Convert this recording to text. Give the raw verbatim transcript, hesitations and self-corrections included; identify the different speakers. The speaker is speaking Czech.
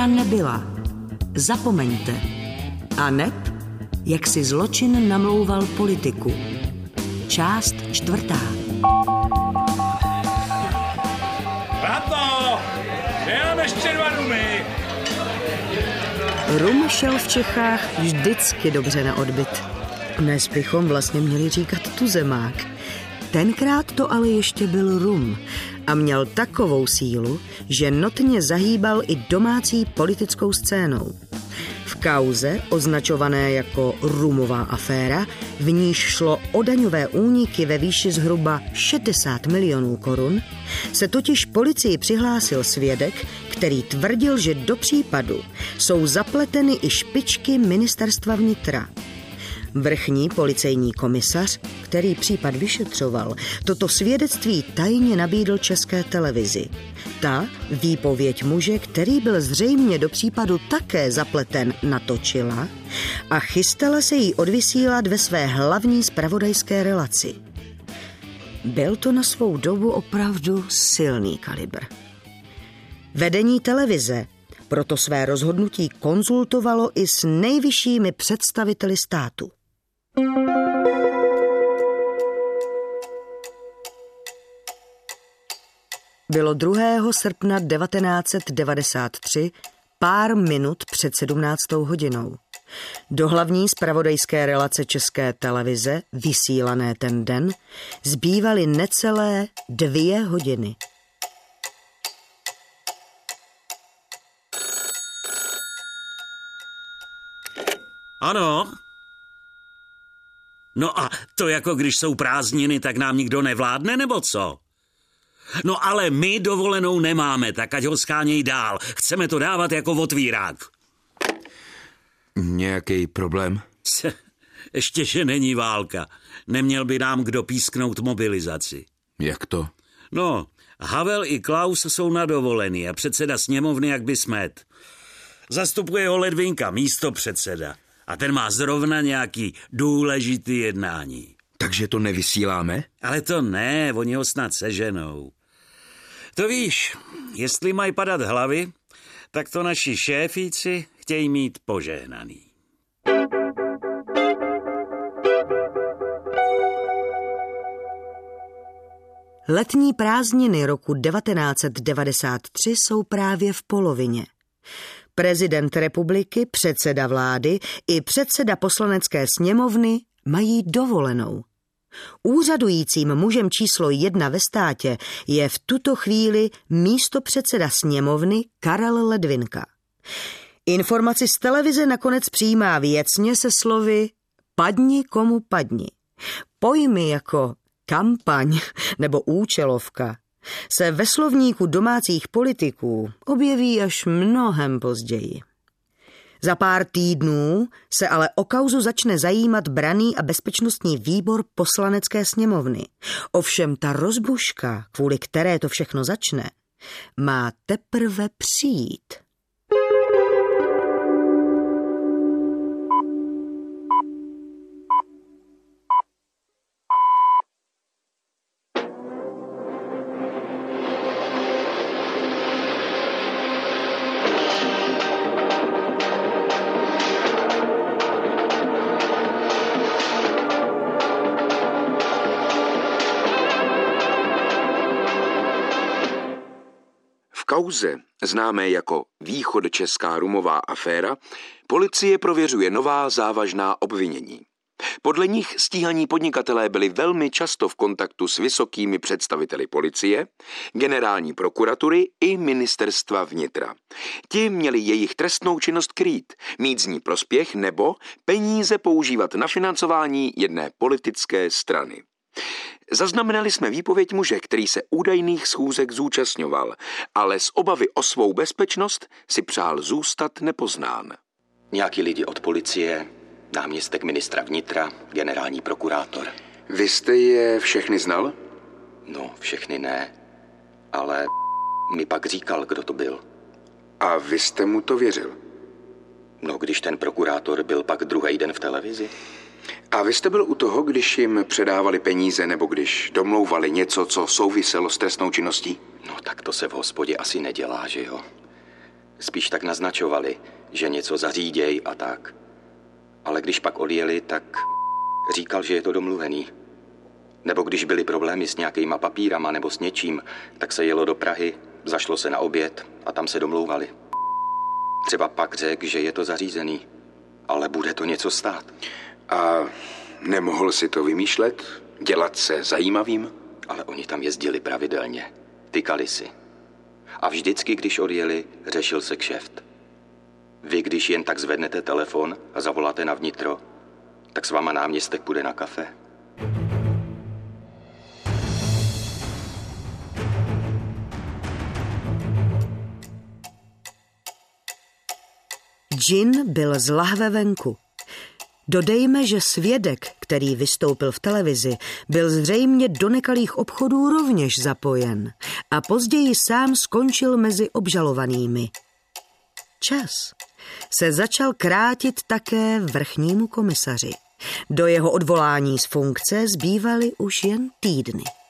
Speaker 1: aféra nebyla. Zapomeňte. A neb, jak si zločin namlouval politiku. Část čtvrtá.
Speaker 2: Chlapo, já ještě dva rumy.
Speaker 1: Rum šel v Čechách vždycky dobře na odbyt. Dnes bychom vlastně měli říkat tuzemák. Tenkrát to ale ještě byl rum a měl takovou sílu, že notně zahýbal i domácí politickou scénou. V kauze, označované jako rumová aféra, v níž šlo o daňové úniky ve výši zhruba šedesát milionů korun, se totiž policii přihlásil svědek, který tvrdil, že do případu jsou zapleteny i špičky ministerstva vnitra. Vrchní policejní komisař, který případ vyšetřoval, toto svědectví tajně nabídl České televizi. Ta výpověď muže, který byl zřejmě do případu také zapleten, natočila a chystala se jí odvysílat ve své hlavní zpravodajské relaci. Byl to na svou dobu opravdu silný kalibr. Vedení televize proto své rozhodnutí konzultovalo i s nejvyššími představiteli státu. Bylo druhého srpna devatenáct set devadesát tři, pár minut před sedmnáctou hodinou. Do hlavní zpravodajské relace České televize, vysílané ten den, zbývaly necelé dvě hodiny.
Speaker 3: Ano. No a to jako když jsou prázdniny, tak nám nikdo nevládne, nebo co? No ale my dovolenou nemáme, tak ať ho sháněj dál. Chceme to dávat jako otvírák.
Speaker 4: Nějaký problém?
Speaker 3: Ještě, že není válka. Neměl by nám kdo písknout mobilizaci.
Speaker 4: Jak to?
Speaker 3: No, Havel i Klaus jsou na dovolený a předseda sněmovny jak by smet. Zastupuje ho Ledvinka, místo předseda. A ten má zrovna nějaký důležitý jednání.
Speaker 4: Takže to nevysíláme?
Speaker 3: Ale to ne, oni ho snad seženou. To víš, jestli mají padat hlavy, tak to naši šéfíci chtějí mít požehnaný.
Speaker 1: Letní prázdniny roku devatenáct set devadesát tři jsou právě v polovině. Prezident republiky, předseda vlády i předseda poslanecké sněmovny mají dovolenou. Úřadujícím mužem číslo jedna ve státě je v tuto chvíli místopředseda sněmovny Karel Ledvinka. Informaci z televize nakonec přijímá věcně se slovy padni komu padni. Pojmy jako kampaň nebo účelovka se ve slovníku domácích politiků objeví až mnohem později. Za pár týdnů se ale o kauzu začne zajímat branný a bezpečnostní výbor poslanecké sněmovny. Ovšem ta rozbuška, kvůli které to všechno začne, má teprve přijít.
Speaker 4: V kauze, známé jako východočeská rumová aféra, policie prověřuje nová závažná obvinění. Podle nich stíhaní podnikatelé byli velmi často v kontaktu s vysokými představiteli policie, generální prokuratury i ministerstva vnitra. Ti měli jejich trestnou činnost krýt, mít z ní prospěch nebo peníze používat na financování jedné politické strany. Zaznamenali jsme výpověď muže, který se údajných schůzek zúčastňoval, ale z obavy o svou bezpečnost si přál zůstat nepoznán.
Speaker 5: Nějaký lidi od policie, náměstek ministra vnitra, generální prokurátor.
Speaker 4: Vy jste je všechny znal?
Speaker 5: No, všechny ne, ale mi pak říkal, kdo to byl.
Speaker 4: A vy jste mu to věřil?
Speaker 5: No, když ten prokurátor byl pak druhý den v televizi.
Speaker 4: A vy jste byl u toho, když jim předávali peníze nebo když domlouvali něco, co souviselo s trestnou činností?
Speaker 5: No, tak to se v hospodě asi nedělá, že jo? Spíš tak naznačovali, že něco zaříděj a tak. Ale když pak odjeli, tak říkal, že je to domluvený. Nebo když byly problémy s nějakýma papírama nebo s něčím, tak se jelo do Prahy, zašlo se na oběd a tam se domlouvali. Třeba pak řekl, že je to zařízený, ale bude to něco stát.
Speaker 4: A nemohl si to vymýšlet? Dělat se zajímavým?
Speaker 5: Ale oni tam jezdili pravidelně, tykali si. A vždycky, když odjeli, řešil se kšeft. Vy, když jen tak zvednete telefon a zavoláte na vnitro, tak s váma náměstek půjde na kafe.
Speaker 1: Džin byl z lahve venku. Dodejme, že svědek, který vystoupil v televizi, byl zřejmě do nekalých obchodů rovněž zapojen a později sám skončil mezi obžalovanými. Čas se začal krátit také vrchnímu komisaři. Do jeho odvolání z funkce zbývaly už jen týdny.